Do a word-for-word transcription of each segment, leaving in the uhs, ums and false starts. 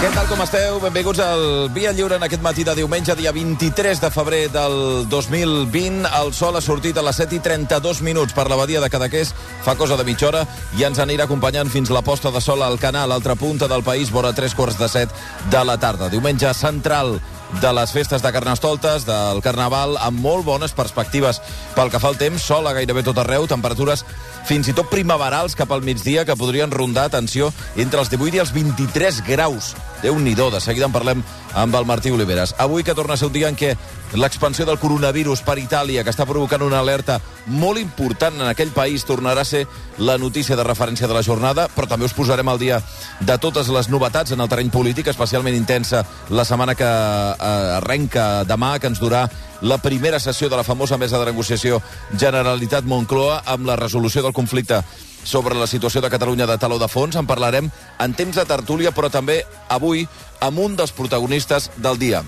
Què tal, com esteu? Benvinguts al Via Lliure en aquest matí de diumenge, dia vint-i-tres de febrer del dos mil vint. El sol ha sortit a les set i trenta-dos minuts per la badia de Cadaqués, fa cosa de mitja hora, i ens anirà acompanyant fins la posta de sol al canal, a l'altra punta del país, vora tres quarts de set de la tarda. Diumenge central de les festes de Carnestoltes, del Carnaval, amb molt bones perspectives pel que fa al temps, sol a gairebé tot arreu, temperatures fins i tot primaverals cap al migdia, que podrien rondar, atenció, entre els divuit i els vint-i-tres graus. Déu-n'hi-do, de seguida en parlem amb el Martí Oliveres. Avui, que torna a ser un dia en què l'expansió del coronavirus per Itàlia, que està provocant una alerta molt important en aquell país, tornarà a ser la notícia de referència de la jornada, però també us posarem al dia de totes les novetats en el terreny polític, especialment intensa la setmana que eh, arrenca demà, que ens durà la primera sessió de la famosa mesa de negociació Generalitat-Moncloa amb la resolució del conflicte sobre la situació de Catalunya de taló de fons. En parlarem en temps de tertúlia, però també avui amb un dels protagonistes del dia,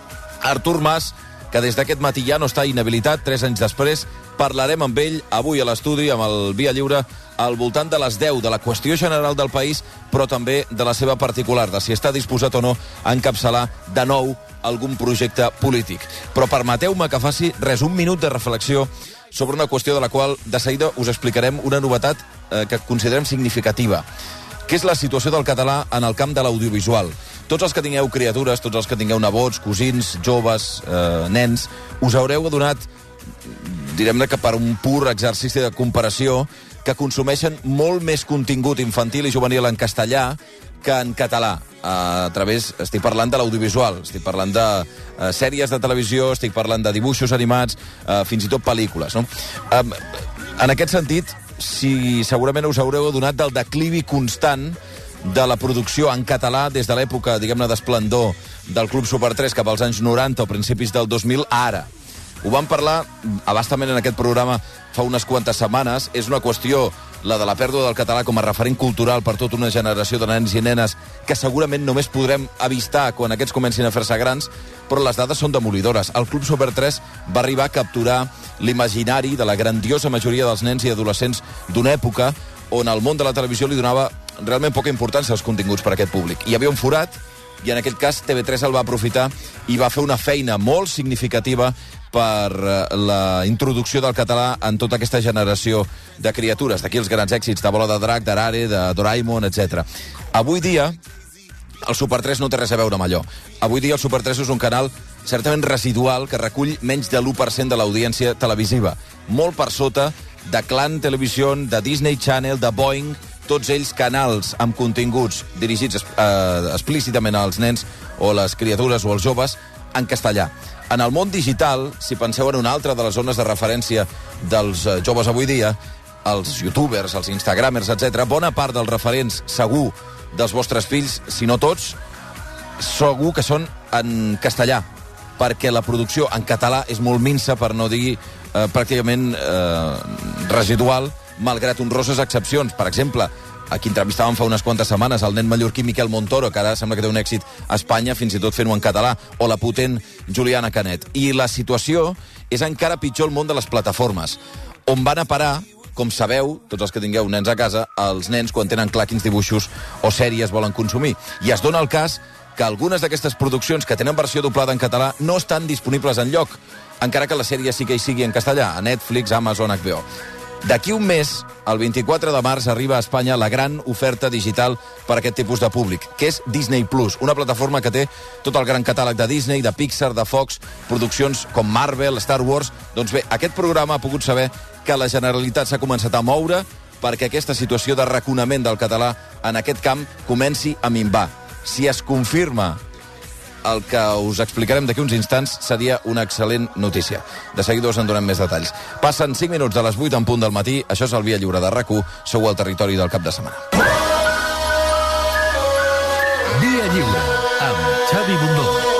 Artur Mas, que des d'aquest matí ja no està inhabilitat, tres anys després. Parlarem amb ell avui a l'estudi, amb el Via Lliure, al voltant de les deu, de la qüestió general del país, però també de la seva particular, de si està disposat o no a encapçalar de nou algun projecte polític. Però permeteu-me que faci res, un minut de reflexió sobre una qüestió de la qual de seguida us explicarem una novetat eh, que considerem significativa, que és la situació del català en el camp de l'audiovisual. Tots els que tingueu criatures, tots els que tingueu nebots, cosins, joves, eh, nens, us haureu adonat, direm-ne que per un pur exercici de comparació, que consumeixen molt més contingut infantil i juvenil en castellà que en català. A través, estic parlant de l'audiovisual, estic parlant de uh, sèries de televisió, estic parlant de dibuixos animats, uh, fins i tot pel·lícules, no? Um, en aquest sentit, si segurament us haureu adonat del declivi constant de la producció en català des de l'època, diguem-ne, d'esplendor del Club Super tres cap als anys noranta o principis del dos mil a ara. Ho vam parlar abastament en aquest programa fa unes quantes setmanes. És una qüestió, la de la pèrdua del català com a referent cultural per tota una generació de nens i nenes, que segurament només podrem avistar quan aquests comencin a fer-se grans, però les dades són demolidores. El Club Super tres va arribar a capturar l'imaginari de la grandiosa majoria dels nens i adolescents d'una època on el món de la televisió li donava realment poca importància als continguts per a aquest públic. Hi havia un forat, i en aquest cas T V tres el va aprofitar i va fer una feina molt significativa per la introducció del català en tota aquesta generació de criatures. D'aquí els grans èxits de Bola de Drac, d'Arare, de Doraemon, etcètera. Avui dia, el Super tres no té res a veure amb allò. Avui dia el Super tres és un canal certament residual que recull menys de l'u per cent de l'audiència televisiva. Molt per sota de Clan Television, de Disney Channel, de Boeing, tots ells canals amb continguts dirigits eh, explícitament als nens o les criatures o als joves en castellà. En el món digital, si penseu en una altra de les zones de referència dels eh, joves avui dia, els youtubers, els instagramers, etcètera, bona part dels referents, segur, dels vostres fills, si no tots, segur que són en castellà, perquè la producció en català és molt minsa, per no dir eh, pràcticament eh, residual, malgrat honroses excepcions. Per exemple, a qui entrevistàvem fa unes quantes setmanes, el nen mallorquí Miquel Montoro, que ara sembla que té un èxit a Espanya, fins i tot fent-ho en català, o la potent Juliana Canet. I la situació és encara pitjor al món de les plataformes, on van a parar, com sabeu, tots els que tingueu nens a casa, els nens quan tenen clar quins dibuixos o sèries volen consumir. I es dona el cas que algunes d'aquestes produccions que tenen versió doblada en català no estan disponibles enlloc, encara que la sèrie sí que hi sigui en castellà, a Netflix, Amazon, H B O. D'aquí un mes, el vint-i-quatre de març, arriba a Espanya la gran oferta digital per a aquest tipus de públic, que és Disney Plus, una plataforma que té tot el gran catàleg de Disney, de Pixar, de Fox, produccions com Marvel, Star Wars. Doncs bé, aquest programa ha pogut saber que la Generalitat s'ha començat a moure perquè aquesta situació de raconament del català en aquest camp comenci a minvar. Si es confirma el que us explicarem d'aquí uns instants, seria una excel·lent notícia. De seguida us en donem més detalls. Passen cinc minuts de les vuit en punt del matí. Això és el Via Lliure de R A C u. Sou al territori del cap de setmana. Via Lliure, amb Xavi Bundó.